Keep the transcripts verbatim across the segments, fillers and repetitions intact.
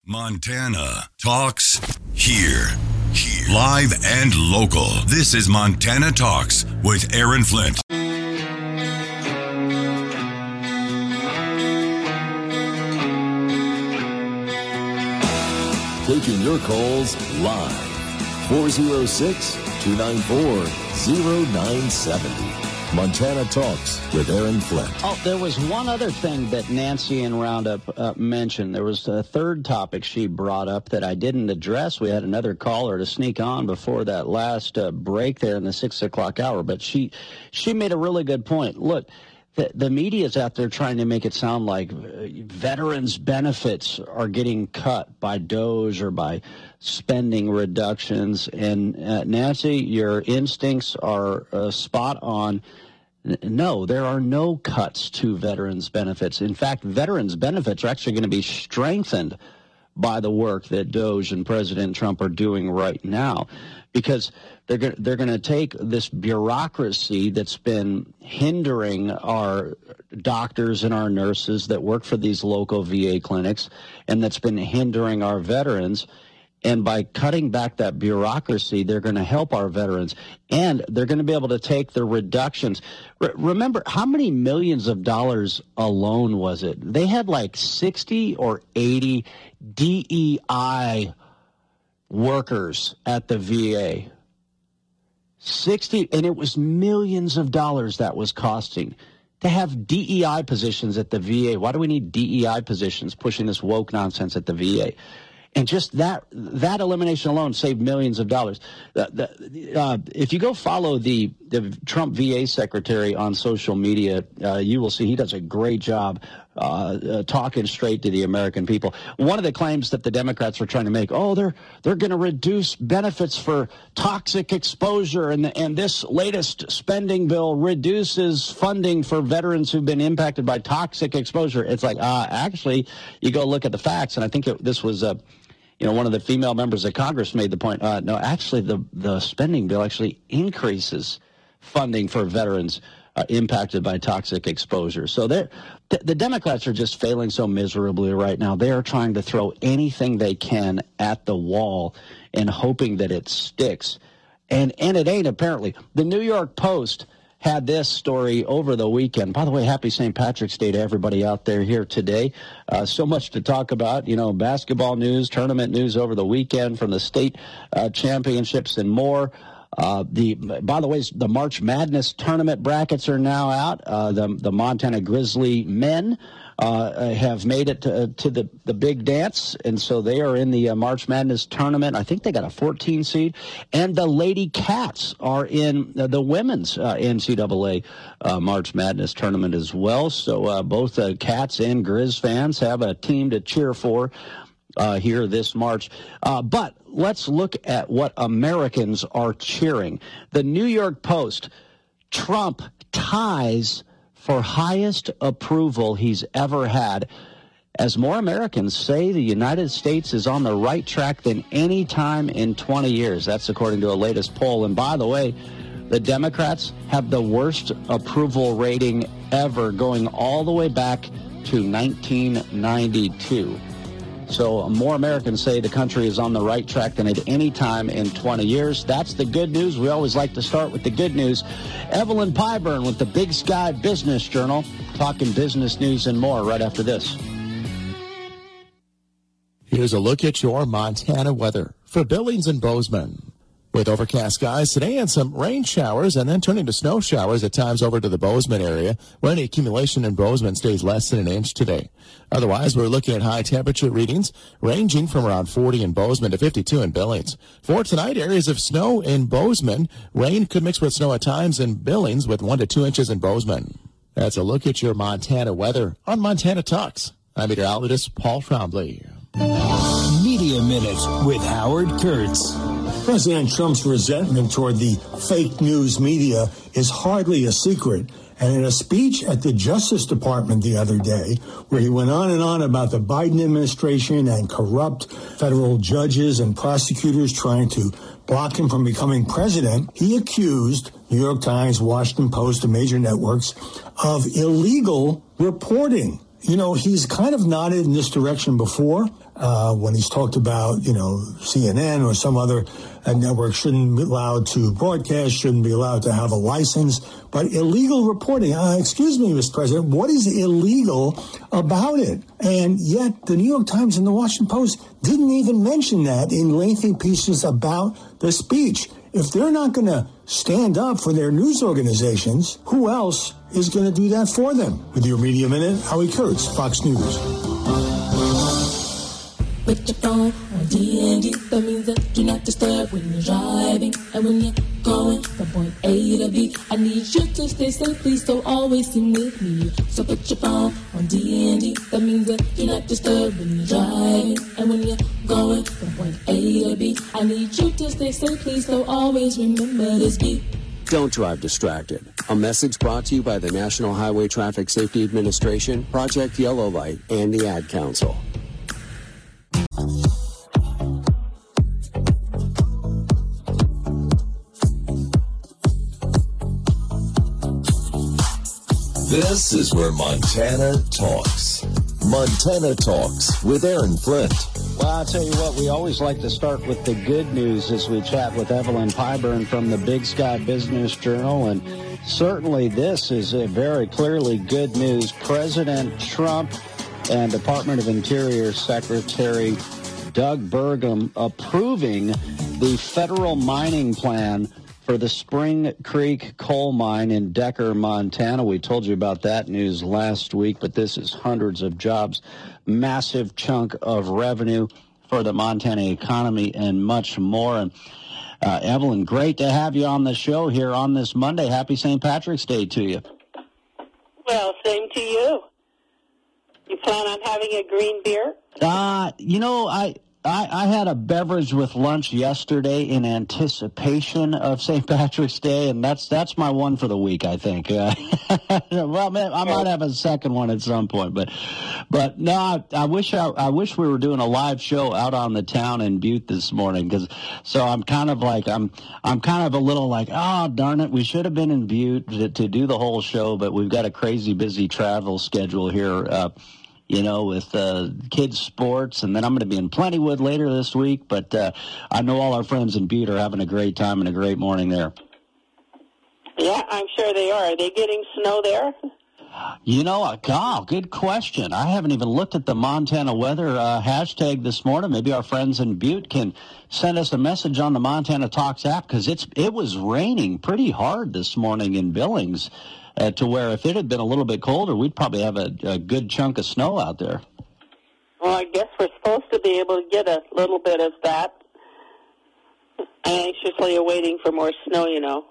Montana Talks here. Here. Live and local. This is Montana Talks with Aaron Flint. Taking your calls live. four oh six, two nine four, oh nine seven oh. Montana Talks with Aaron Flint. Oh, there was one other thing that Nancy in Roundup uh, mentioned. There was a third topic she brought up that I didn't address. We had another caller to sneak on before that last uh, break there in the six o'clock hour. But she she made a really good point. Look, the, the media's out there trying to make it sound like veterans' benefits are getting cut by DOGE or by spending reductions. And uh, Nancy, your instincts are uh, spot on. No, there are no cuts to veterans' benefits. In fact, veterans' benefits are actually going to be strengthened by the work that DOGE and President Trump are doing right now, because they're going they're going to take this bureaucracy that's been hindering our doctors and our nurses that work for these local V A clinics, and that's been hindering our veterans. And by cutting back that bureaucracy, they're going to help our veterans. And they're going to be able to take the reductions. Re- remember, how many millions of dollars alone was it? They had like sixty or eighty D E I workers at the V A. sixty, and it was millions of dollars that was costing to have D E I positions at the V A. Why do we need D E I positions pushing this woke nonsense at the V A? And just that that elimination alone saved millions of dollars. Uh, the, uh, if you go follow the, the Trump V A secretary on social media, uh, you will see he does a great job uh, uh, talking straight to the American people. One of the claims that the Democrats were trying to make, oh, they're they're going to reduce benefits for toxic exposure, and and this latest spending bill reduces funding for veterans who've been impacted by toxic exposure. It's like, uh, actually, you go look at the facts, and I think it, this was a. Uh, You know, one of the female members of Congress made the point, uh, no, actually the, the spending bill actually increases funding for veterans uh, impacted by toxic exposure. So th- the Democrats are just failing so miserably right now. They are trying to throw anything they can at the wall and hoping that it sticks. And, and it ain't, apparently. The New York Post had this story over the weekend. By the way, happy Saint Patrick's Day to everybody out there here today. Uh, so much to talk about, you know, basketball news, tournament news over the weekend from the state uh, championships and more. Uh, the by the way, the March Madness tournament brackets are now out. Uh, the the Montana Grizzly men uh, have made it to, to the, the big dance, and so they are in the uh, March Madness tournament. I think they got a fourteen seed, and the Lady Cats are in uh, the women's uh, N C double A uh, March Madness tournament as well. So uh, both uh, Cats and Grizz fans have a team to cheer for Uh, here this March. Uh, but let's look at what Americans are cheering. The New York Post, Trump ties for highest approval he's ever had, as more Americans say the United States is on the right track than any time in twenty years. That's according to a latest poll. And by the way, the Democrats have the worst approval rating ever, going all the way back to nineteen ninety-two. So more Americans say the country is on the right track than at any time in twenty years. That's the good news. We always like to start with the good news. Evelyn Pyburn with the Big Sky Business Journal, talking business news and more right after this. Here's a look at your Montana weather for Billings and Bozeman. With overcast skies today and some rain showers and then turning to snow showers at times over to the Bozeman area, where any accumulation in Bozeman stays less than an inch today. Otherwise, we're looking at high temperature readings ranging from around forty in Bozeman to fifty-two in Billings. For tonight, areas of snow in Bozeman. Rain could mix with snow at times in Billings with one to two inches in Bozeman. That's a look at your Montana weather on Montana Talks. I'm meteorologist Paul Trombley. Media Minute with Howard Kurtz. President Trump's resentment toward the fake news media is hardly a secret. And in a speech at the Justice Department the other day, where he went on and on about the Biden administration and corrupt federal judges and prosecutors trying to block him from becoming president, he accused New York Times, Washington Post, and major networks of illegal reporting. You know, he's kind of nodded in this direction before uh, when he's talked about, you know, C N N or some other uh, network shouldn't be allowed to broadcast, shouldn't be allowed to have a license. But illegal reporting, uh, excuse me, Mister President, what is illegal about it? And yet the New York Times and the Washington Post didn't even mention that in lengthy pieces about the speech. If they're not going to stand up for their news organizations, who else is going to do that for them? With your Media Minute, Howie Kurtz, Fox News. Put your phone on D and D. That means that do not disturb when you're driving. And when you're going from point A to B, I need you to stay safe, please, so always sing with me. So put your phone on D and D. That means that do not disturb when you're driving. And when you're going from point A to B, I need you to stay safe, please, so always remember this beat. Don't drive distracted. A message brought to you by the National Highway Traffic Safety Administration, Project Yellow Light, and the Ad Council. This is where Montana talks. Montana Talks with Aaron Flint. Well, I'll tell you what, we always like to start with the good news as we chat with Evelyn Pyburn from the Big Sky Business Journal. And certainly this is a very clearly good news. President Trump and Department of Interior Secretary Doug Burgum approving the federal mining plan for the Spring Creek coal mine in Decker, Montana. We told you about that news last week, but this is hundreds of jobs, massive chunk of revenue for the Montana economy, and much more. And uh, Evelyn, great to have you on the show here on this Monday. Happy Saint Patrick's Day to you. Well, same to you. You plan on having a green beer? Uh, you know, I... I, I had a beverage with lunch yesterday in anticipation of Saint Patrick's Day, and that's that's my one for the week, I think. Uh, well, man, I might have a second one at some point, but but no, I, I wish I, I wish we were doing a live show out on the town in Butte this morning, because so I'm kind of like I'm I'm kind of a little like, oh darn it, we should have been in Butte to, to do the whole show, but we've got a crazy busy travel schedule here. Uh, you know, with uh, kids' sports, and then I'm going to be in Plentywood later this week. But uh, I know all our friends in Butte are having a great time and a great morning there. Yeah, I'm sure they are. Are they getting snow there? You know, oh, good question. I haven't even looked at the Montana weather uh, hashtag this morning. Maybe our friends in Butte can send us a message on the Montana Talks app, because it's it was raining pretty hard this morning in Billings. Uh, to where if it had been a little bit colder, we'd probably have a, a good chunk of snow out there. Well, I guess we're supposed to be able to get a little bit of that. I'm anxiously awaiting for more snow, you know.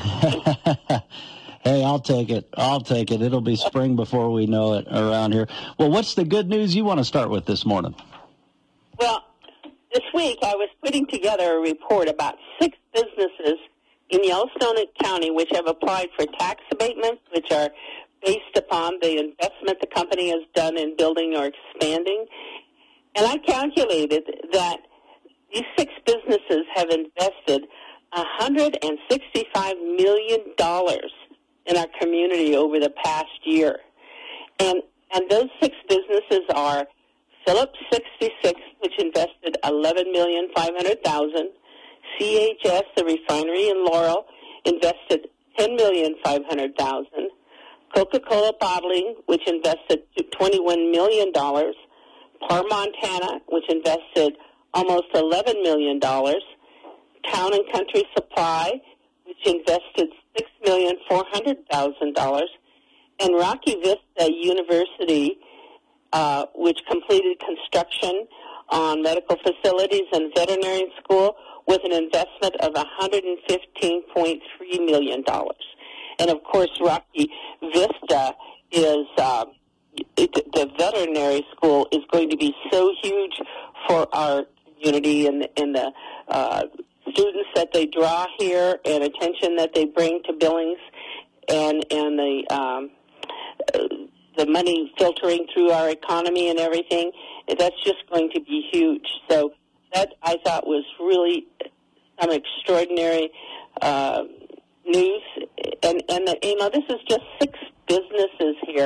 Hey, I'll take it. I'll take it. It'll be spring before we know it around here. Well, what's the good news you want to start with this morning? Well, this week I was putting together a report about six businesses in Yellowstone County which have applied for tax abatements, which are based upon the investment the company has done in building or expanding. And I calculated that these six businesses have invested one hundred sixty-five million dollars in our community over the past year. And and those six businesses are Phillips sixty-six, which invested eleven million five hundred thousand dollars. C H S, the refinery in Laurel, invested ten million five hundred thousand dollars. Coca-Cola Bottling, which invested twenty-one million dollars. Par Montana, which invested almost eleven million dollars. Town and Country Supply, which invested six million four hundred thousand dollars. And Rocky Vista University, uh, which completed construction on medical facilities and veterinary school, with an investment of one hundred fifteen point three million dollars. And, of course, Rocky Vista is, uh, it, the veterinary school is going to be so huge for our community, and, and the uh, students that they draw here and attention that they bring to Billings, and, and the, um, the money filtering through our economy and everything. That's just going to be huge. So that, I thought, was really some extraordinary uh, news. And, and the, you know, this is just six businesses here.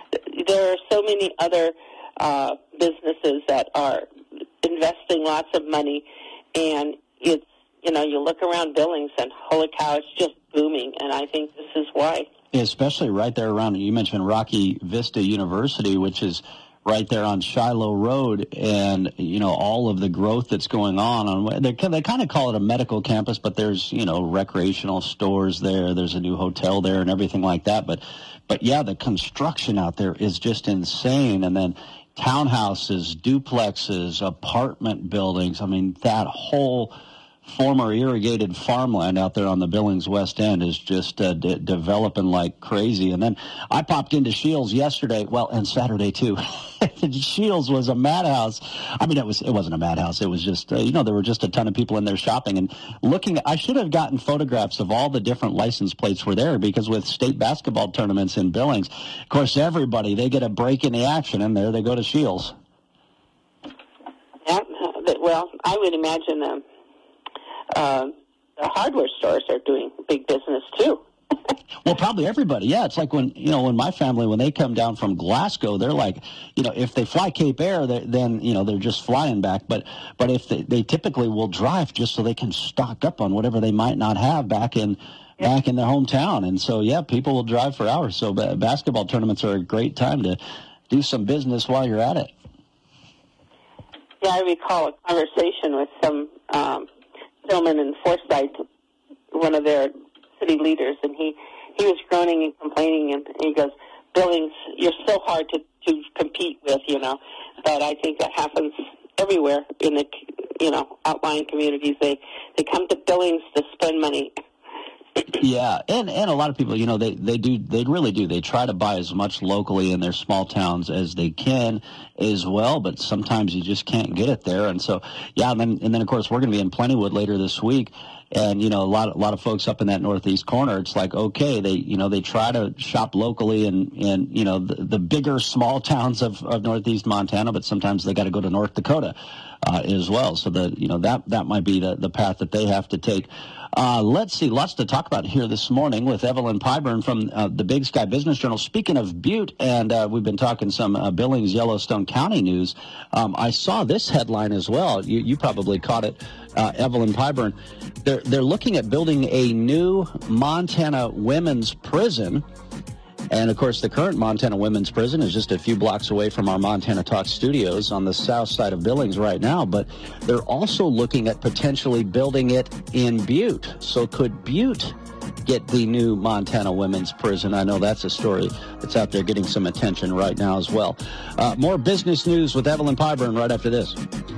there are so many other uh, businesses that are investing lots of money, and it's, you know, you look around Billings and holy cow, it's just booming, and I think this is why. Especially right there around, you mentioned Rocky Vista University, which is right there on Shiloh Road, and, you know, all of the growth that's going on. on they, they kind of call it a medical campus, but there's, you know, recreational stores there. There's a new hotel there and everything like that. But, but yeah, the construction out there is just insane. And then townhouses, duplexes, apartment buildings. I mean, that whole former irrigated farmland out there on the Billings West End is just uh, de- developing like crazy. And then I popped into Shields yesterday, well, and Saturday too. Shields was a madhouse. I mean, it was it wasn't a madhouse. It was just uh, you know, there were just a ton of people in there shopping and looking. I should have gotten photographs of all the different license plates were there, because with state basketball tournaments in Billings, of course, everybody, they get a break in the action, and there they go to Shields. Yeah, well, I would imagine them. Uh, the hardware stores are doing big business too. Well, probably everybody. Yeah, it's like when, you know, when my family, when they come down from Glasgow, they're like, you know, if they fly Cape Air, then, you know, they're just flying back. But but if they, they typically will drive just so they can stock up on whatever they might not have back in yep. back in their hometown. And so, yeah, people will drive for hours. So b- basketball tournaments are a great time to do some business while you're at it. Yeah, I recall a conversation with some um, gentleman in Forsyth, one of their city leaders, and he, he was groaning and complaining, and he goes, Billings, you're so hard to, to compete with, you know. But I think that happens everywhere in the, you know, outlying communities. They they come to Billings to spend money. Yeah, and, and a lot of people, you know, they, they do, they really do. They try to buy as much locally in their small towns as they can as well, but sometimes you just can't get it there. And so, yeah, and then, and then of course, we're going to be in Plentywood later this week. And, you know, a lot, a lot of folks up in that northeast corner, it's like, okay, they, you know, they try to shop locally in, in you know, the, the bigger small towns of, of northeast Montana, but sometimes they got to go to North Dakota uh, as well. So, the, you know, that, that might be the, the path that they have to take. Uh, let's see, lots to talk about here this morning with Evelyn Pyburn from uh, the Big Sky Business Journal. Speaking of Butte, and uh, we've been talking some uh, Billings, Yellowstone County news. Um, I saw this headline as well. You, you probably caught it, uh, Evelyn Pyburn. They're, they're looking at building a new Montana women's prison. And, of course, the current Montana Women's Prison is just a few blocks away from our Montana Talk studios on the south side of Billings right now. But they're also looking at potentially building it in Butte. So could Butte get the new Montana Women's Prison? I know that's a story that's out there getting some attention right now as well. Uh, more business news with Evelyn Pyburn right after this.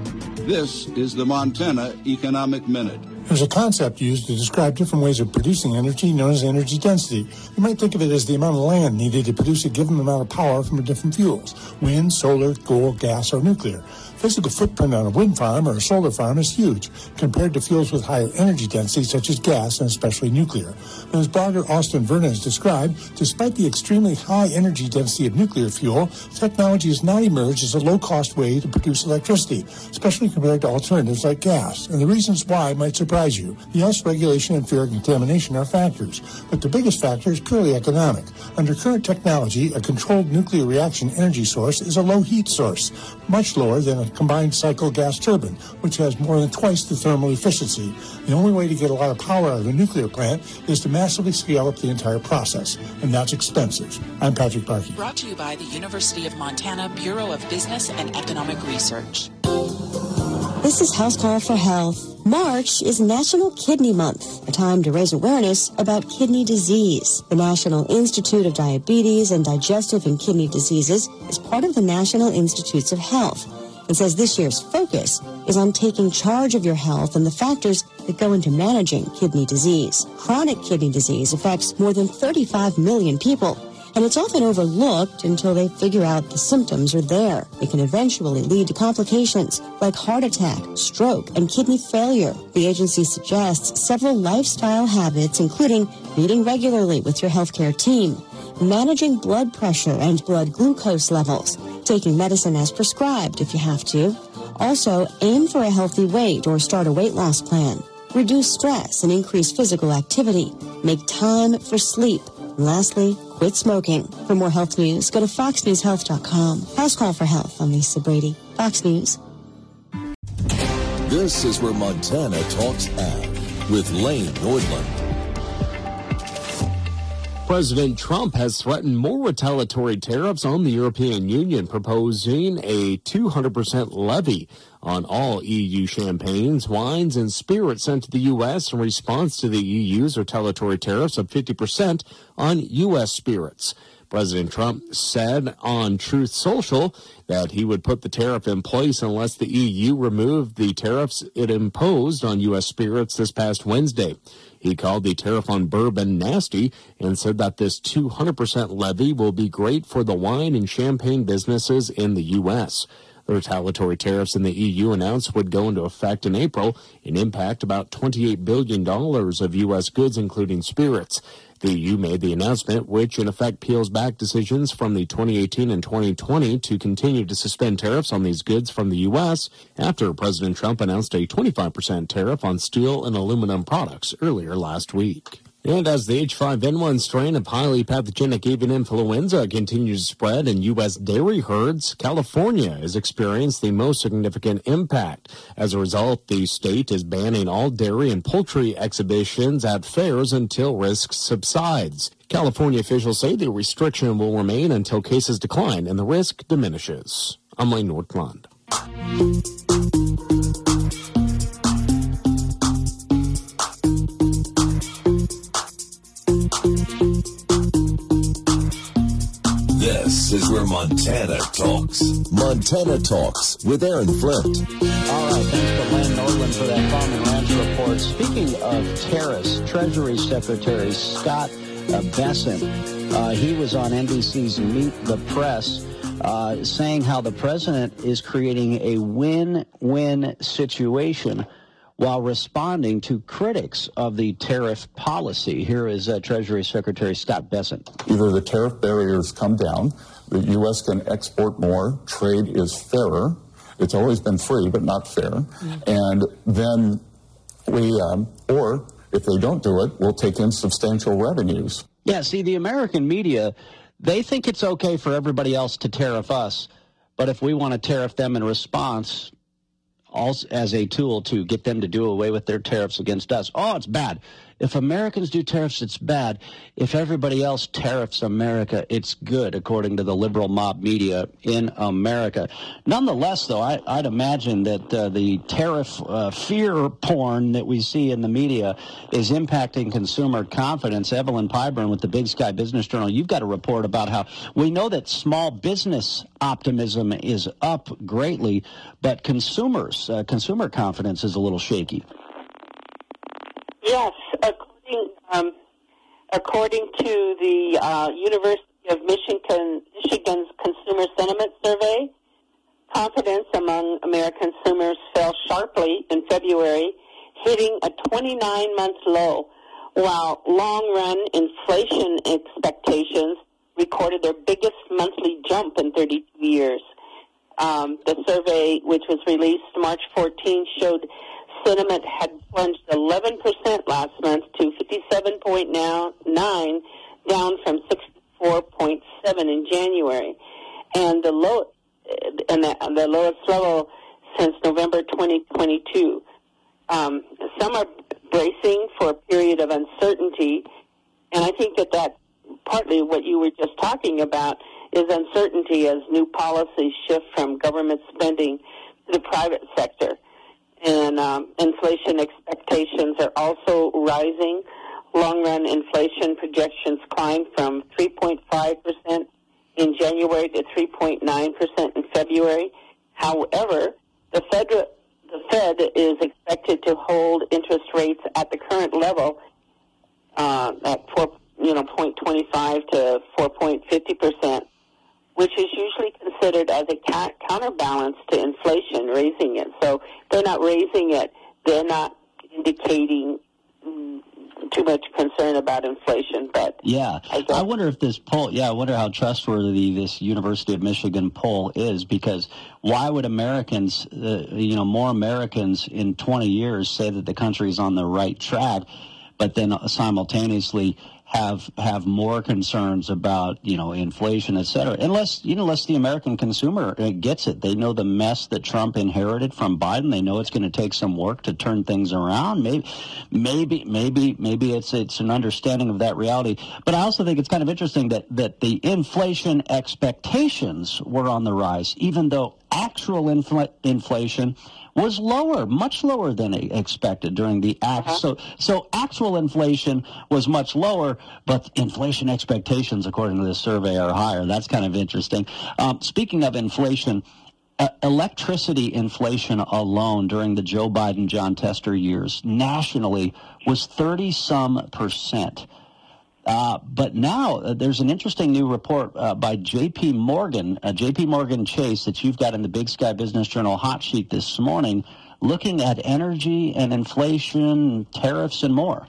This is the Montana Economic Minute. There's a concept used to describe different ways of producing energy known as energy density. You might think of it as the amount of land needed to produce a given amount of power from different fuels: wind, solar, coal, gas, or nuclear. Physical footprint on a wind farm or a solar farm is huge compared to fuels with higher energy density such as gas and especially nuclear. But as blogger Austin Verna has described, despite the extremely high energy density of nuclear fuel, technology has not emerged as a low-cost way to produce electricity, especially compared to alternatives like gas. And the reasons why might surprise you. Yes, regulation and fear of contamination are factors, but the biggest factor is purely economic. Under current technology, a controlled nuclear reaction energy source is a low heat source, much lower than a combined cycle gas turbine, which has more than twice the thermal efficiency. The only way to get a lot of power out of a nuclear plant is to massively scale up the entire process, and that's expensive. I'm Patrick Barkey. Brought to you by the University of Montana Bureau of Business and Economic Research. This is Housecar for Health. March is National Kidney Month, a time to raise awareness about kidney disease. The National Institute of Diabetes and Digestive and Kidney Diseases is part of the National Institutes of Health and says this year's focus is on taking charge of your health and the factors that go into managing kidney disease. Chronic kidney disease affects more than thirty-five million people, and it's often overlooked until they figure out the symptoms are there. It can eventually lead to complications like heart attack, stroke, and kidney failure. The agency suggests several lifestyle habits, including meeting regularly with your healthcare team, managing blood pressure and blood glucose levels, taking medicine as prescribed if you have to. Also, aim for a healthy weight or start a weight loss plan. Reduce stress and increase physical activity. Make time for sleep. And lastly, quit smoking. For more health news, go to fox news health dot com. House Call for Health. I'm Lisa Brady. Fox News. This is where Montana Talks Ag with Lane Nordlund. President Trump has threatened more retaliatory tariffs on the European Union, proposing a two hundred percent levy on all E U champagnes, wines, and spirits sent to the U S in response to the E U's retaliatory tariffs of fifty percent on U S spirits. President Trump said on Truth Social that he would put the tariff in place unless the E U removed the tariffs it imposed on U S spirits this past Wednesday. He called the tariff on bourbon nasty and said that this two hundred percent levy will be great for the wine and champagne businesses in the U S. The retaliatory tariffs in the E U announced would go into effect in April and impact about twenty-eight billion dollars of U S goods, including spirits. The E U made the announcement, which in effect peels back decisions from the twenty eighteen and twenty twenty to continue to suspend tariffs on these goods from the U S after President Trump announced a twenty-five percent tariff on steel and aluminum products earlier last week. And as the H five N one strain of highly pathogenic avian influenza continues to spread in U S dairy herds, California has experienced the most significant impact. As a result, the state is banning all dairy and poultry exhibitions at fairs until risk subsides. California officials say the restriction will remain until cases decline and the risk diminishes. I'm Lane Nordlund. This is where Montana talks. Montana Talks with Aaron Flint. All right, thanks to Lane Nordlund for that Farm and Ranch report. Speaking of tariffs, Treasury Secretary Scott uh, Bessent, uh, he was on N B C's Meet the Press, uh, saying how the president is creating a win-win situation while responding to critics of the tariff policy. Here is uh, Treasury Secretary Scott Bessent. Either the tariff barriers come down, the U S can export more, trade is fairer. It's always been free, but not fair. Mm-hmm. And then we, um, or if they don't do it, we'll take in substantial revenues. Yeah, see, the American media, they think it's okay for everybody else to tariff us, but if we want to tariff them in response, also as a tool to get them to do away with their tariffs against us. Oh, it's bad. If Americans do tariffs, it's bad. If everybody else tariffs America, it's good, according to the liberal mob media in America. Nonetheless, though, I, I'd imagine that uh, the tariff uh, fear porn that we see in the media is impacting consumer confidence. Evelyn Pyburn with the Big Sky Business Journal, you've got a report about how we know that small business optimism is up greatly, but consumers, uh, consumer confidence is a little shaky. Yes, according, um, according to the uh, University of Michigan, Michigan's Consumer Sentiment Survey, confidence among American consumers fell sharply in February, hitting a twenty-nine month low, while long-run inflation expectations recorded their biggest monthly jump in thirty-two years. Um, the survey, which was released March fourteenth, showed sentiment had plunged eleven percent last month to fifty-seven point nine, down from sixty-four point seven in January, and the low and the, the lowest level since November twenty twenty-two. Um, some are bracing for a period of uncertainty, and I think that that's partly what you were just talking about is uncertainty as new policies shift from government spending to the private sector. And um, inflation expectations are also rising. Long-run inflation projections climbed from three point five percent in January to three point nine percent in February. However, the Fed, the Fed is expected to hold interest rates at the current level uh, at four, you know, zero point two five to four point five zero percent, which is usually considered as a ca- counterbalance to inflation, raising it. So they're not raising it. They're not indicating mm, too much concern about inflation. But yeah, I, I wonder if this poll, yeah, I wonder how trustworthy this University of Michigan poll is, because why would Americans, uh, you know, more Americans in twenty years say that the country is on the right track, but then simultaneously have have more concerns about, you know, inflation, et cetera. Unless, you know, unless the American consumer gets it. They know the mess that Trump inherited from Biden. They know it's going to take some work to turn things around. Maybe, maybe, maybe, maybe it's it's an understanding of that reality. But I also think it's kind of interesting that that the inflation expectations were on the rise, even though actual infl- inflation was lower, much lower than expected during the act. Uh-huh. So, so actual inflation was much lower, but inflation expectations, according to this survey, are higher. That's kind of interesting. Um, speaking of inflation, uh, electricity inflation alone during the Joe Biden, John Tester years nationally was thirty some percent. Uh, but now uh, there's an interesting new report uh, by J P Morgan, uh, J P Morgan Chase, that you've got in the Big Sky Business Journal hot sheet this morning, looking at energy and inflation, tariffs, and more.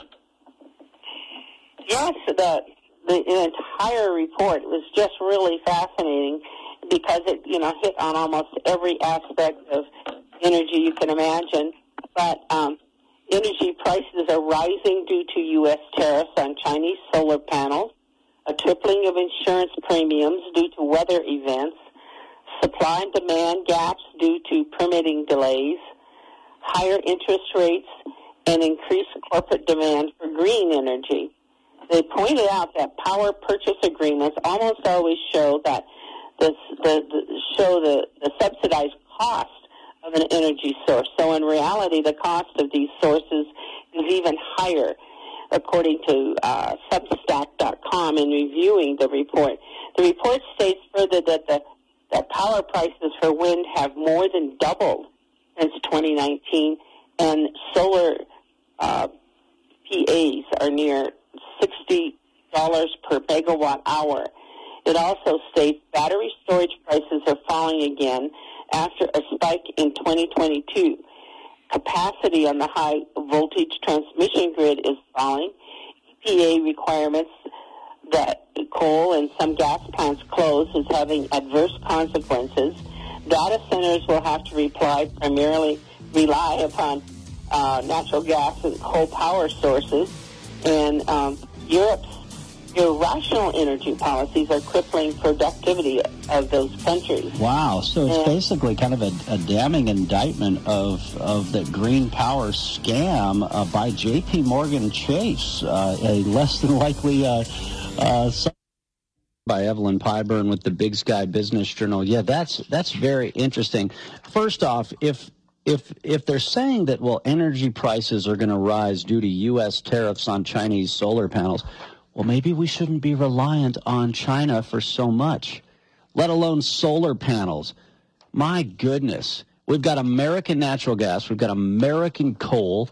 Yes, the the entire report was just really fascinating because it, you know, hit on almost every aspect of energy you can imagine. But um, energy prices are rising due to U S tariffs on Chinese solar panels, a tripling of insurance premiums due to weather events, supply and demand gaps due to permitting delays, higher interest rates, and increased corporate demand for green energy. They pointed out that power purchase agreements almost always show that the, the, the show the, the subsidized cost of an energy source. So in reality, the cost of these sources is even higher, according to uh, Substack dot com in reviewing the report. The report states further that the that power prices for wind have more than doubled since twenty nineteen, and solar uh, P As are near sixty dollars per megawatt hour. It also states battery storage prices are falling again after a spike in twenty twenty-two. Capacity on the high voltage transmission grid is falling. E P A requirements that coal and some gas plants close is having adverse consequences. Data centers will have to reply, primarily rely upon uh, natural gas and coal power sources. And um, Europe's irrational energy policies are crippling productivity of those countries. Wow. So it's and, basically kind of a, a damning indictment of, of the green power scam uh, by J P Morgan Chase, uh, a less than likely uh, uh, by Evelyn Pyburn with the Big Sky Business Journal. Yeah, that's that's very interesting. First off, if if if they're saying that, well, energy prices are going to rise due to U S tariffs on Chinese solar panels, well, maybe we shouldn't be reliant on China for so much, let alone solar panels. My goodness. We've got American natural gas. We've got American coal.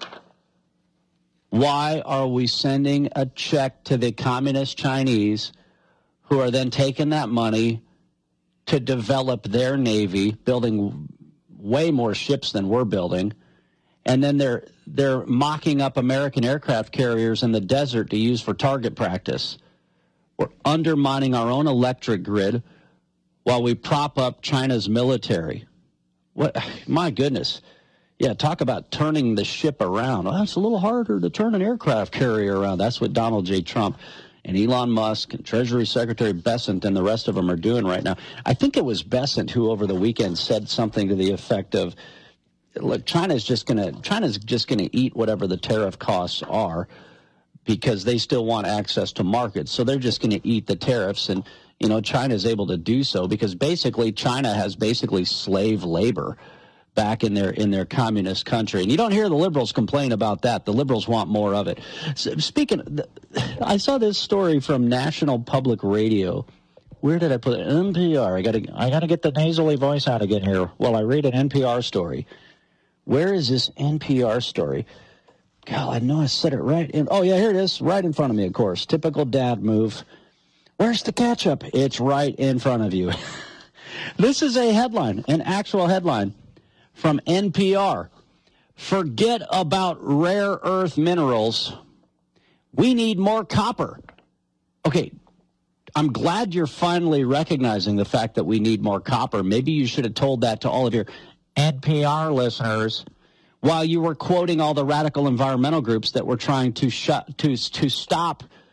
Why are we sending a check to the communist Chinese, who are then taking that money to develop their navy, building way more ships than we're building, and then they're they're mocking up American aircraft carriers in the desert to use for target practice? We're undermining our own electric grid while we prop up China's military. What? My goodness. Yeah, talk about turning the ship around. Well, it's a little harder to turn an aircraft carrier around. That's what Donald J. Trump and Elon Musk and Treasury Secretary Bessent and the rest of them are doing right now. I think it was Bessent who over the weekend said something to the effect of, look, China's just going to China's just going to eat whatever the tariff costs are because they still want access to markets. So they're just going to eat the tariffs. And, you know, China's able to do so because basically China has basically slave labor back in their in their communist country. And you don't hear the liberals complain about that. The liberals want more of it. So, speaking, I saw this story from National Public Radio. Where did I put it? N P R. I got to I got to get the nasally voice out again here while I read an N P R story. Where is this N P R story? God, I know I said it right. In, oh, yeah, here it is, right in front of me, of course. Typical dad move. Where's the ketchup? It's right in front of you. This is a headline, an actual headline from N P R. Forget about rare earth minerals. We need more copper. Okay, I'm glad you're finally recognizing the fact that we need more copper. Maybe you should have told that to all of your N P R listeners while you were quoting all the radical environmental groups that were trying to shut to to stop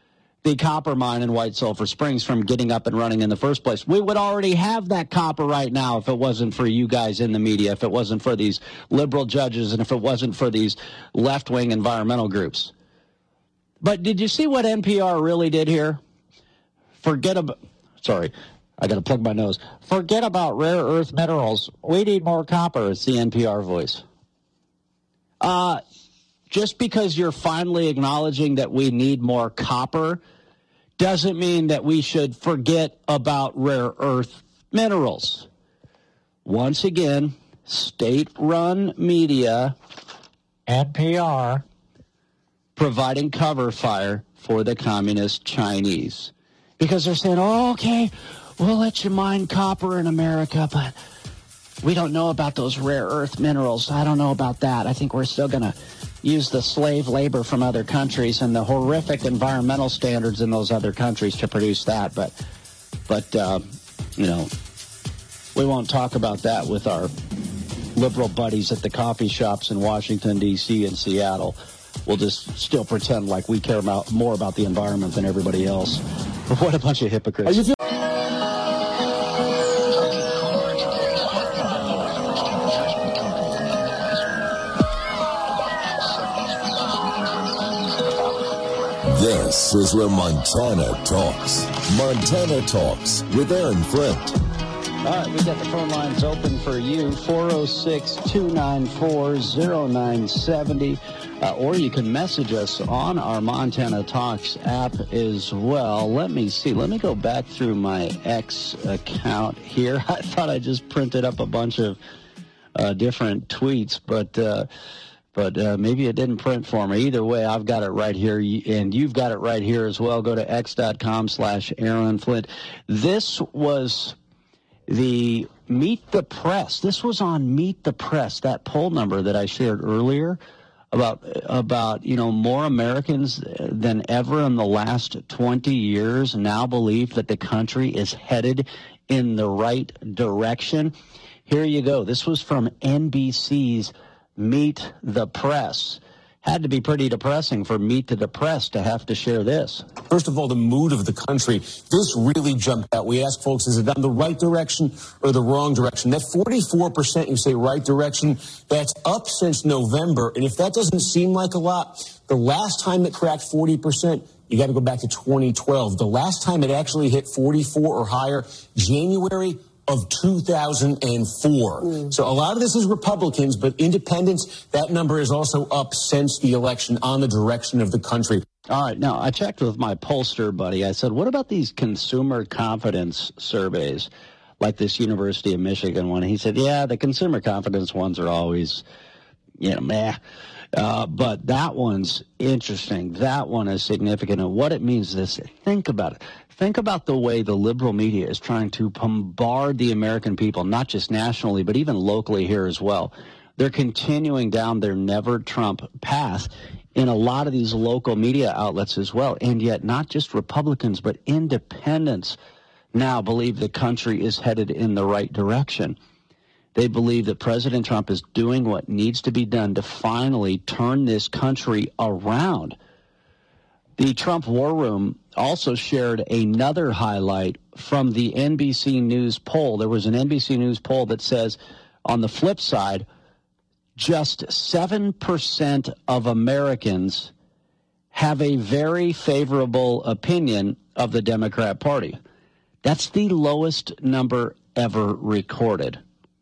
the copper mine in White Sulphur Springs from getting up and running in the first place. We would already have that copper right now if it wasn't for you guys in the media, if it wasn't for these liberal judges, and if it wasn't for these left-wing environmental groups. But did you see what N P R really did here? Forget about, sorry, I got to plug my nose. Forget about rare earth minerals. We need more copper. It's the N P R voice. Uh, just because you're finally acknowledging that we need more copper doesn't mean that we should forget about rare earth minerals. Once again, state-run media, N P R, providing cover fire for the communist Chinese. Because they're saying, oh, okay, we'll let you mine copper in America, but we don't know about those rare earth minerals. I don't know about that. I think we're still going to use the slave labor from other countries and the horrific environmental standards in those other countries to produce that. But, but uh, you know, we won't talk about that with our liberal buddies at the coffee shops in Washington, D C and Seattle. We'll just still pretend like we care about more about the environment than everybody else. What a bunch of hypocrites. This is where Montana talks. Montana Talks with Aaron Flint. All right, we got the phone lines open for you, four oh six, two nine four, oh nine seven oh, uh, or you can message us on our Montana Talks app as well. Let me see. Let me go back through my X account here. I thought I just printed up a bunch of uh, different tweets, but... Uh, But uh, maybe it didn't print for me. Either way, I've got it right here, and you've got it right here as well. Go to x.com slash Aaron Flint. This was the Meet the Press. This was on Meet the Press, that poll number that I shared earlier about, about you know, more Americans than ever in the last twenty years now believe that the country is headed in the right direction. Here you go. This was from N B C's Meet the Press. Had to be pretty depressing for Meet the Press to have to share this. First of all, the mood of the country. This really jumped out. We asked folks, is it in the right direction or the wrong direction? That forty-four percent you say right direction, that's up since November. And if that doesn't seem like a lot, the last time it cracked forty percent, you got to go back to twenty twelve. The last time it actually hit forty-four or higher, January of two thousand four. Mm. So a lot of this is Republicans, but independents, that number is also up since the election on the direction of the country. All right. Now, I checked with my pollster buddy. I said, what about these consumer confidence surveys like this University of Michigan one? He said, yeah, the consumer confidence ones are always, you know, meh. Uh, but that one's interesting. That one is significant. And what it means is this. Think about it. Think about the way the liberal media is trying to bombard the American people, not just nationally, but even locally here as well. They're continuing down their never Trump path in a lot of these local media outlets as well. And yet not just Republicans, but independents now believe the country is headed in the right direction. They believe that President Trump is doing what needs to be done to finally turn this country around. The Trump War Room also shared another highlight from the N B C News poll. There was an N B C News poll that says, on the flip side, just seven percent of Americans have a very favorable opinion of the Democrat Party. That's the lowest number ever recorded.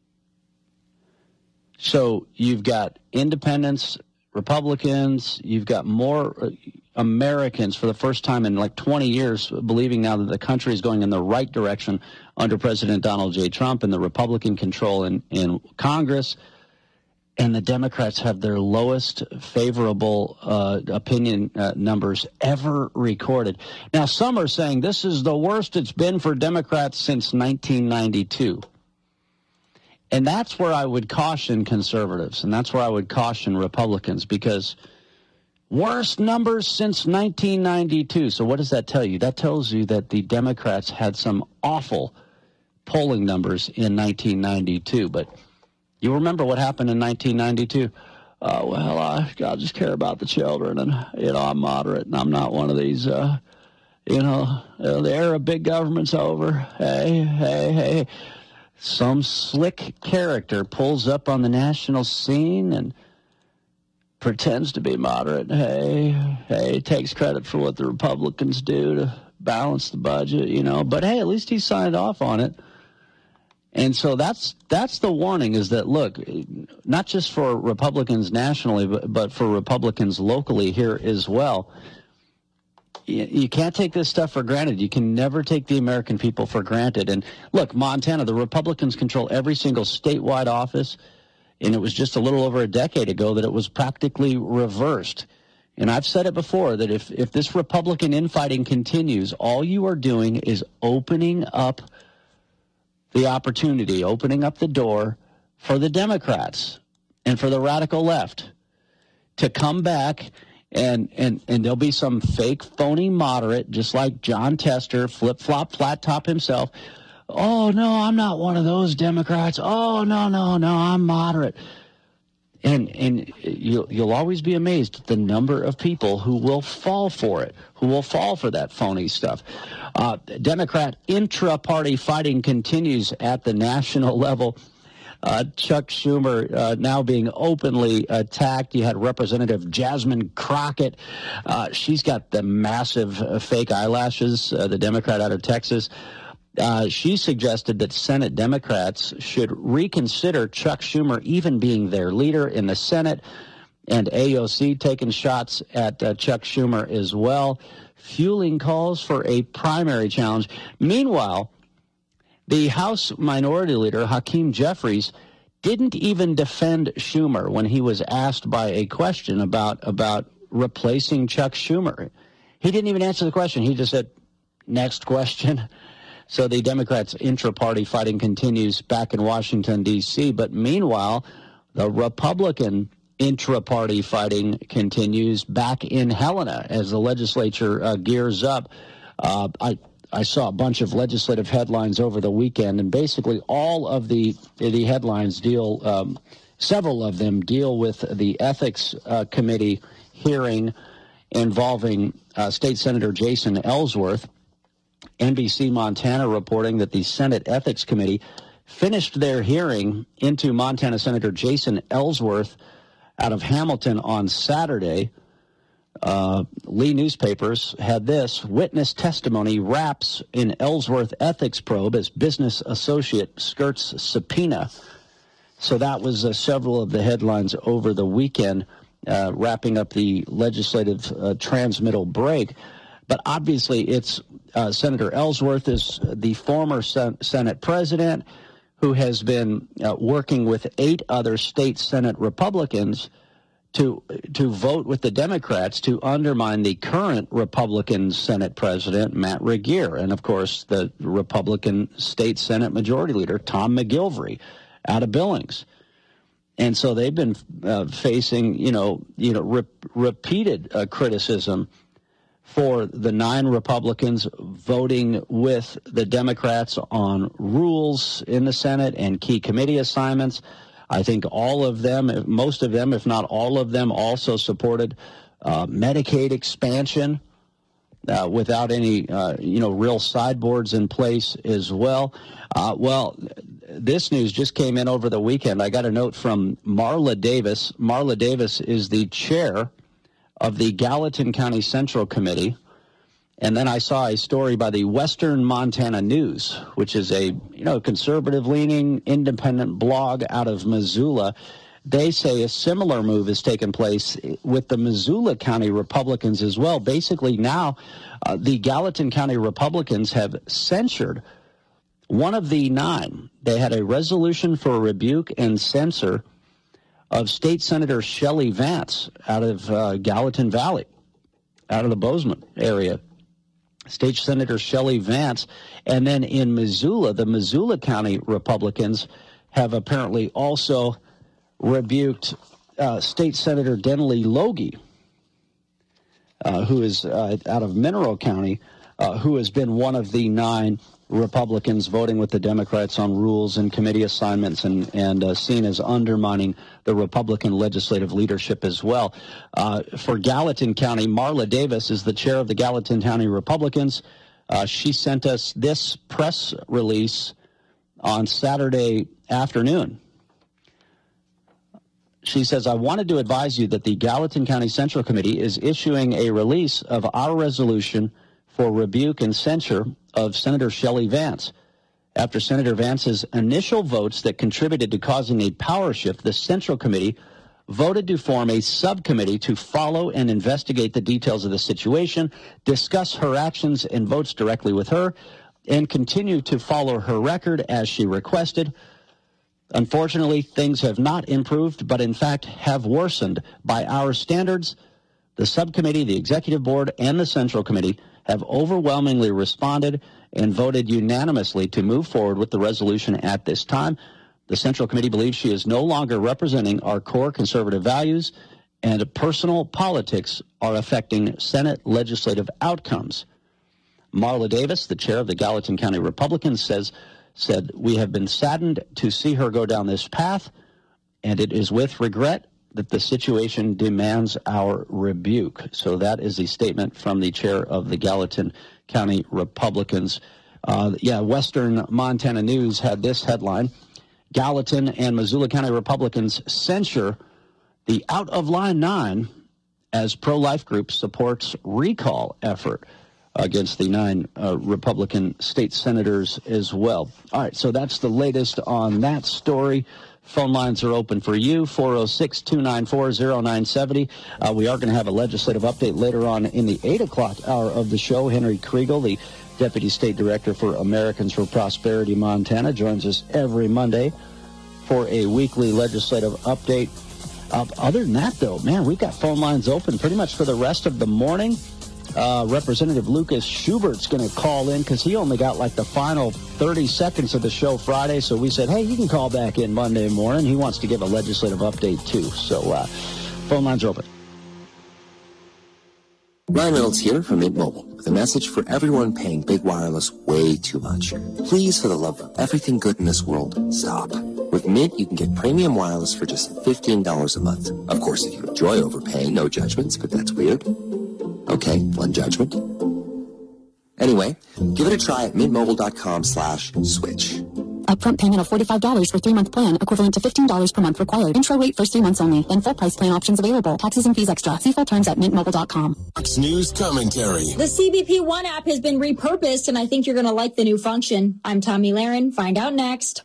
So you've got independents, Republicans, you've got more Americans for the first time in like twenty years believing now that the country is going in the right direction under President Donald J. Trump and the Republican control in, in Congress. And the Democrats have their lowest favorable uh, opinion uh, numbers ever recorded. Now, some are saying this is the worst it's been for Democrats since nineteen ninety-two. And that's where I would caution conservatives, and that's where I would caution Republicans, because worst numbers since nineteen ninety-two. So what does that tell you? That tells you that the Democrats had some awful polling numbers in nineteen ninety-two. But you remember what happened in nineteen ninety-two? Uh, well, I, I just care about the children, and, you know, I'm moderate, and I'm not one of these, uh, You know, uh, the era of big government's over. Hey, hey, hey. Some slick character pulls up on the national scene and pretends to be moderate. Hey, hey, takes credit for what the Republicans do to balance the budget, you know. But, hey, at least he signed off on it. And so that's that's the warning, is that, look, not just for Republicans nationally, but, but for Republicans locally here as well, you, you can't take this stuff for granted. You can never take the American people for granted. And, look, Montana, the Republicans control every single statewide office, and it was just a little over a decade ago that it was practically reversed. And I've said it before, that if, if this Republican infighting continues, all you are doing is opening up the opportunity, opening up the door for the Democrats and for the radical left to come back, and, and, and there'll be some fake, phony moderate, just like John Tester, flip-flop, flat-top himself. Oh, no, I'm not one of those Democrats. Oh, no, no, no, I'm moderate. And and you'll, you'll always be amazed at the number of people who will fall for it, who will fall for that phony stuff. Uh, Democrat intra-party fighting continues at the national level. Uh, Chuck Schumer uh, now being openly attacked. You had Representative Jasmine Crockett. Uh, she's got the massive uh, fake eyelashes, uh, the Democrat out of Texas. Uh, she suggested that Senate Democrats should reconsider Chuck Schumer even being their leader in the Senate, and A O C taking shots at uh, Chuck Schumer as well, fueling calls for a primary challenge. Meanwhile, the House Minority Leader, Hakeem Jeffries, didn't even defend Schumer when he was asked by a question about, about replacing Chuck Schumer. He didn't even answer the question. He just said, next question. So the Democrats' intra-party fighting continues back in Washington, D C, but meanwhile, the Republican intra-party fighting continues back in Helena as the legislature uh, gears up. Uh, I I saw a bunch of legislative headlines over the weekend, and basically all of the the headlines deal, um, several of them deal with the Ethics uh, Committee hearing involving uh, State Senator Jason Ellsworth. N B C Montana reporting that the Senate Ethics Committee finished their hearing into Montana Senator Jason Ellsworth out of Hamilton on Saturday. Uh, Lee newspapers had this: witness testimony wraps in Ellsworth ethics probe as business associate skirts subpoena. So that was uh, several of the headlines over the weekend, uh, wrapping up the legislative uh, transmittal break. But obviously it's uh, Senator Ellsworth is the former sen- Senate president who has been uh, working with eight other state Senate Republicans to to vote with the Democrats to undermine the current Republican Senate president, Matt Regier, and, of course, the Republican state Senate Majority Leader, Tom McGilvery, out of Billings. And so they've been uh, facing, you know, you know, re- repeated uh, criticism for the nine Republicans voting with the Democrats on rules in the Senate and key committee assignments. I think all of them, most of them, if not all of them, also supported uh, Medicaid expansion uh, without any, uh, you know, real sideboards in place as well. Uh, well, this news just came in over the weekend. I got a note from Marla Davis. Marla Davis is the chair of the Gallatin County Central Committee. And then I saw a story by the Western Montana News, which is a, you know, conservative-leaning, independent blog out of Missoula. They say a similar move has taken place with the Missoula County Republicans as well. Basically now, uh, the Gallatin County Republicans have censured one of the nine. They had a resolution for rebuke and censor of State Senator Shelley Vance out of uh, Gallatin Valley, out of the Bozeman area. State Senator Shelley Vance. And then in Missoula, the Missoula County Republicans have apparently also rebuked uh, State Senator Denley Logie, uh, who is uh, out of Mineral County, uh, who has been one of the nine Republicans voting with the Democrats on rules and committee assignments and, and uh, seen as undermining the Republican legislative leadership as well. Uh, for Gallatin County, Marla Davis is the chair of the Gallatin County Republicans. Uh, she sent us this press release on Saturday afternoon. She says, I wanted to advise you that the Gallatin County Central Committee is issuing a release of our resolution for rebuke and censure of Senator Shelley Vance. After Senator Vance's initial votes that contributed to causing a power shift, the Central Committee voted to form a subcommittee to follow and investigate the details of the situation, discuss her actions and votes directly with her, and continue to follow her record as she requested. Unfortunately, things have not improved, but in fact have worsened. By our standards, the subcommittee, the executive board, and the Central Committee have overwhelmingly responded and voted unanimously to move forward with the resolution at this time. The Central Committee believes she is no longer representing our core conservative values, and personal politics are affecting Senate legislative outcomes. Marla Davis, the chair of the Gallatin County Republicans, says, said, we have been saddened to see her go down this path, and it is with regret that the situation demands our rebuke. So that is the statement from the chair of the Gallatin County Republicans. Uh, yeah, Western Montana News had this headline: Gallatin and Missoula County Republicans censure the Out of Line Nine as pro-life group supports recall effort against the nine uh, Republican state senators as well. All right, so that's the latest on that story. Phone lines are open for you, four oh six, two nine four, oh nine seven oh. Uh, we are going to have a legislative update later on in the eight o'clock hour of the show. Henry Kriegel, the Deputy State Director for Americans for Prosperity Montana, joins us every Monday for a weekly legislative update. Uh, other than that, though, man, we've got phone lines open pretty much for the rest of the morning. Uh, Representative Lucas Schubert's going to call in because he only got like the final thirty seconds of the show Friday. So we said, hey, you can call back in Monday morning. He wants to give a legislative update, too. So uh, phone lines are open. Ryan Reynolds here from Mint Mobile with a message for everyone paying big wireless way too much. Please, for the love of everything good in this world, stop. With Mint, you can get premium wireless for just fifteen dollars a month. Of course, if you enjoy overpaying, no judgments, but that's weird. Okay, one judgment. Anyway, give it a try at mintmobile.com slash switch. Upfront payment of forty-five dollars for three-month plan, equivalent to fifteen dollars per month required. Intro rate first three months only. Then full price plan options available. Taxes and fees extra. See full terms at mint mobile dot com. Fox News commentary. The C B P One app has been repurposed, and I think you're going to like the new function. I'm Tommy Lahren. Find out next.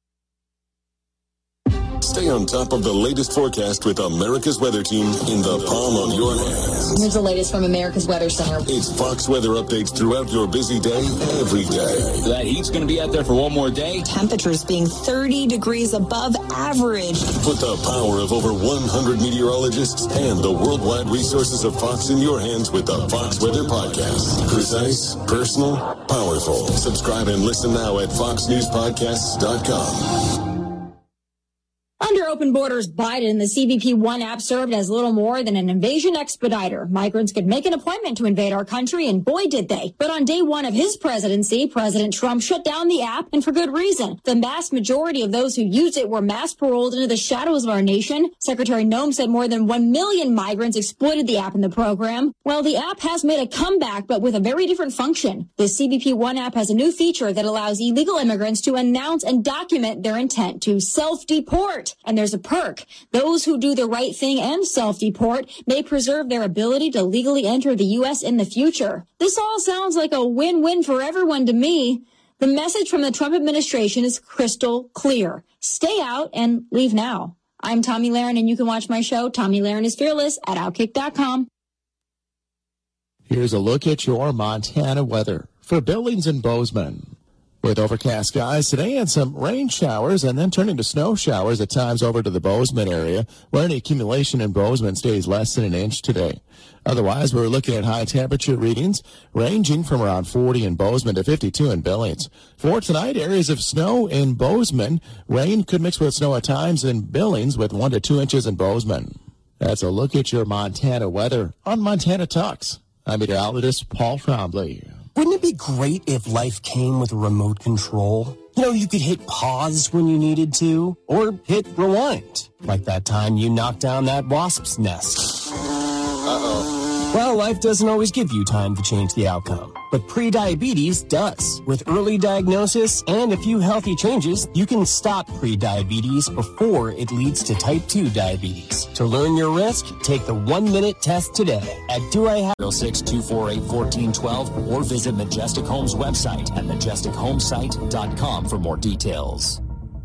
Stay on top of the latest forecast with America's Weather Team in the palm of your hands. Here's the latest from America's Weather Center. It's Fox weather updates throughout your busy day, every day. That heat's going to be out there for one more day. Temperatures being thirty degrees above average. Put the power of over one hundred meteorologists and the worldwide resources of Fox in your hands with the Fox Weather Podcast. Precise, personal, powerful. Subscribe and listen now at fox news podcasts dot com. Under open borders, Biden, the C B P One app served as little more than an invasion expediter. Migrants could make an appointment to invade our country, and boy, did they. But on day one of his presidency, President Trump shut down the app, and for good reason. The vast majority of those who used it were mass paroled into the shadows of our nation. Secretary Noem said more than one million migrants exploited the app in the program. Well, the app has made a comeback, but with a very different function. The C B P One app has a new feature that allows illegal immigrants to announce and document their intent to self-deport. And there's a perk. Those who do the right thing and self-deport may preserve their ability to legally enter the U S in the future. This all sounds like a win-win for everyone to me. The message from the Trump administration is crystal clear. Stay out and leave now. I'm Tommy Lahren, and you can watch my show, Tommy Lahren is Fearless, at outkick dot com. Here's a look at your Montana weather for Billings and Bozeman. With overcast skies today and some rain showers and then turning to snow showers at times over to the Bozeman area, where any accumulation in Bozeman stays less than an inch today. Otherwise, we're looking at high temperature readings ranging from around forty in Bozeman to fifty-two in Billings. For tonight, areas of snow in Bozeman. Rain could mix with snow at times in Billings with one to two inches in Bozeman. That's a look at your Montana weather on Montana Talks. I'm meteorologist Paul Trombley. Wouldn't it be great if life came with a remote control? You know, you could hit pause when you needed to, or hit rewind, like that time you knocked down that wasp's nest. Uh-oh. Well, life doesn't always give you time to change the outcome, but prediabetes does. With early diagnosis and a few healthy changes, you can stop prediabetes before it leads to type two diabetes. To learn your risk, take the one-minute test today at do I have oh six, two four eight, one four one two or visit Majestic Homes website at majestic homesite dot com for more details.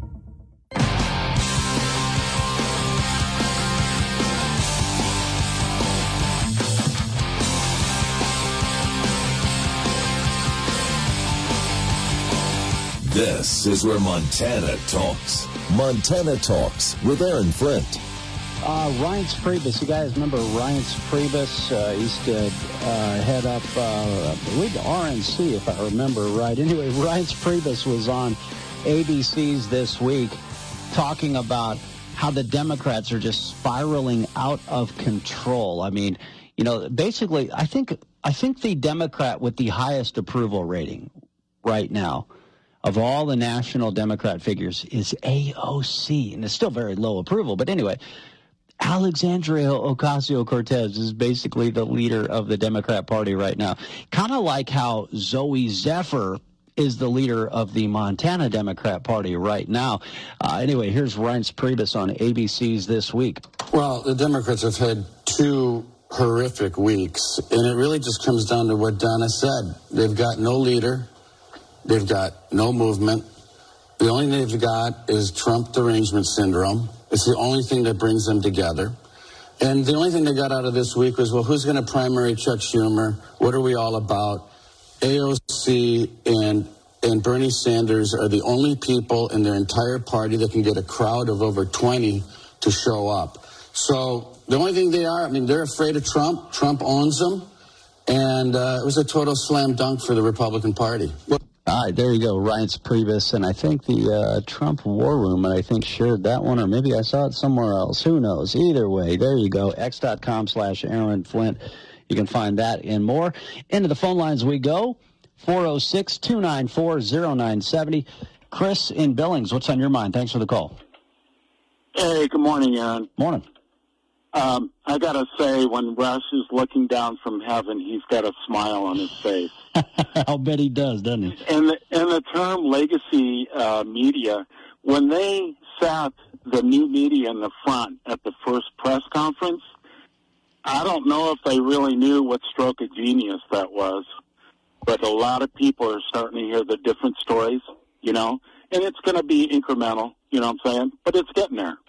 This is where Montana talks. Montana Talks with Aaron Flint. Uh, Reince Priebus, you guys remember Reince Priebus? Uh, he used to uh, head up, uh, I believe, the R N C, if I remember right. Anyway, Reince Priebus was on A B C's this week talking about how the Democrats are just spiraling out of control. I mean, you know, basically, I think I think the Democrat with the highest approval rating right now of all the national Democrat figures is A O C, and it's still very low approval. But anyway, Alexandria Ocasio-Cortez is basically the leader of the Democrat Party right now. Kind of like how Zoe Zephyr is the leader of the Montana Democrat Party right now. Uh, anyway, here's Reince Priebus on A B C's This Week. Well, the Democrats have had two horrific weeks, and it really just comes down to what Donna said. They've got no leader. They've got no movement. The only thing they've got is Trump derangement syndrome. It's the only thing that brings them together. And the only thing they got out of this week was, well, who's going to primary Chuck Schumer? What are we all about? A O C and and Bernie Sanders are the only people in their entire party that can get a crowd of over twenty to show up. So the only thing they are, I mean, they're afraid of Trump. Trump owns them. And uh, it was a total slam dunk for the Republican Party. Well, all right, there you go, Reince Priebus, and I think the uh, Trump War Room, I think, shared that one, or maybe I saw it somewhere else. Who knows? Either way, there you go, x.com slash Aaron Flint. You can find that and more. Into the phone lines we go, four oh six, two nine four, oh nine seven oh. Chris in Billings, what's on your mind? Thanks for the call. Hey, good morning, Aaron. Morning. Um, I got to say, when Russ is looking down from heaven, he's got a smile on his face. I'll bet he does, doesn't he? And the, and the term legacy uh, media, when they sat the new media in the front at the first press conference, I don't know if they really knew what stroke of genius that was, but a lot of people are starting to hear the different stories, you know, and it's going to be incremental, you know what I'm saying? But it's getting there.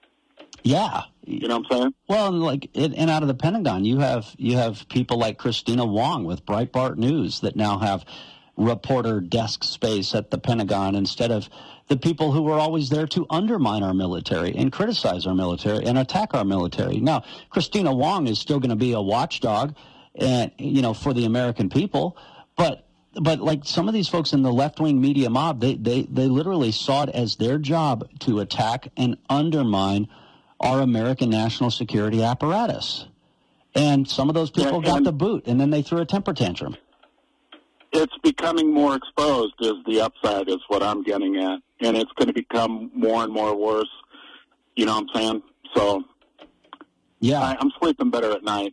Yeah. You know what I'm saying? Well, and like, it, and out of the Pentagon, you have you have people like Christina Wong with Breitbart News that now have reporter desk space at the Pentagon instead of the people who were always there to undermine our military and criticize our military and attack our military. Now, Christina Wong is still going to be a watchdog, and you know, for the American people, but. But like some of these folks in the left-wing media mob, they, they, they literally saw it as their job to attack and undermine our American national security apparatus. And some of those people yeah, got the boot, and then they threw a temper tantrum. It's becoming more exposed is the upside is what I'm getting at. And it's going to become more and more worse. You know what I'm saying? So... Yeah, I, I'm sleeping better at night.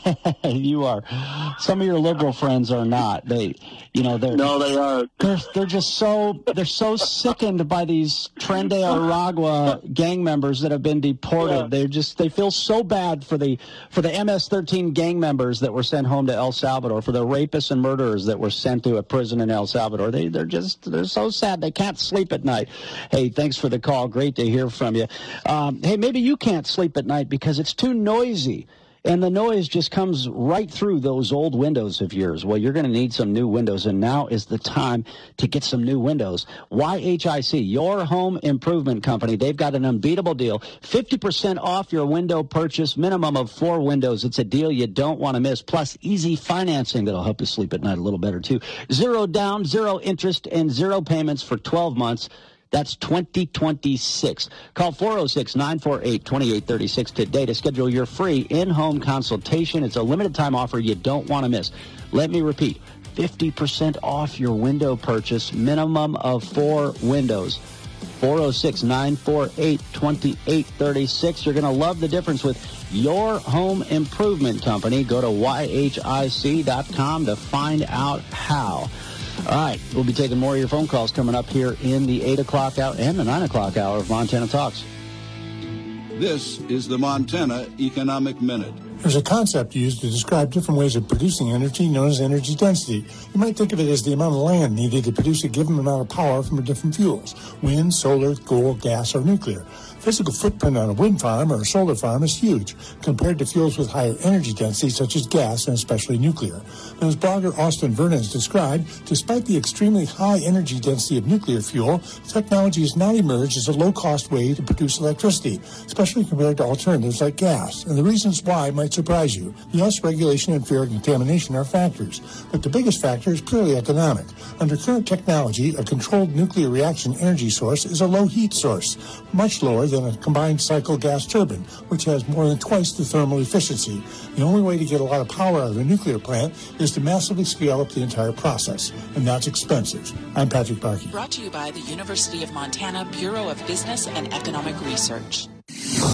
You are. Some of your liberal friends are not. They, you know, they're no, they are. They're they're just so they're so sickened by these Tren de Aragua gang members that have been deported. Yeah. They just they feel so bad for the for the M S thirteen gang members that were sent home to El Salvador, for the rapists and murderers that were sent to a prison in El Salvador. They they're just they're so sad they can't sleep at night. Hey, thanks for the call. Great to hear from you. Um, hey, maybe you can't sleep at night because it's too noisy, and the noise just comes right through those old windows of yours. Well, you're going to need some new windows, and now is the time to get some new windows. Y H I C, your home improvement company, they've got an unbeatable deal. fifty percent off your window purchase, minimum of four windows. It's a deal you don't want to miss, plus easy financing that'll help you sleep at night a little better, too. Zero down, zero interest, and zero payments for twelve months. That's twenty twenty-six. Call four oh six, nine four eight, two eight three six today to schedule your free in-home consultation. It's a limited time offer you don't want to miss. Let me repeat, fifty percent off your window purchase, minimum of four windows. four oh six, nine four eight, two eight three six. You're going to love the difference with your home improvement company. Go to Y H I C dot com to find out how. All right, we'll be taking more of your phone calls coming up here in the eight o'clock hour and the nine o'clock hour of Montana Talks. This is the Montana Economic Minute. There's a concept used to describe different ways of producing energy known as energy density. You might think of it as the amount of land needed to produce a given amount of power from different fuels: wind, solar, coal, gas, or nuclear. Physical footprint on a wind farm or a solar farm is huge compared to fuels with higher energy density such as gas and especially nuclear. But as blogger Austin Vernon has described, despite the extremely high energy density of nuclear fuel, technology has now emerged as a low-cost way to produce electricity, especially compared to alternatives like gas. And the reasons why might surprise you. Yes, regulation and fear of contamination are factors, but the biggest factor is purely economic. Under current technology, a controlled nuclear reaction energy source is a low heat source, much lower than a combined cycle gas turbine, which has more than twice the thermal efficiency. The only way to get a lot of power out of a nuclear plant is to massively scale up the entire process, and that's expensive. I'm Patrick Barkey. Brought to you by the University of Montana Bureau of Business and Economic Research.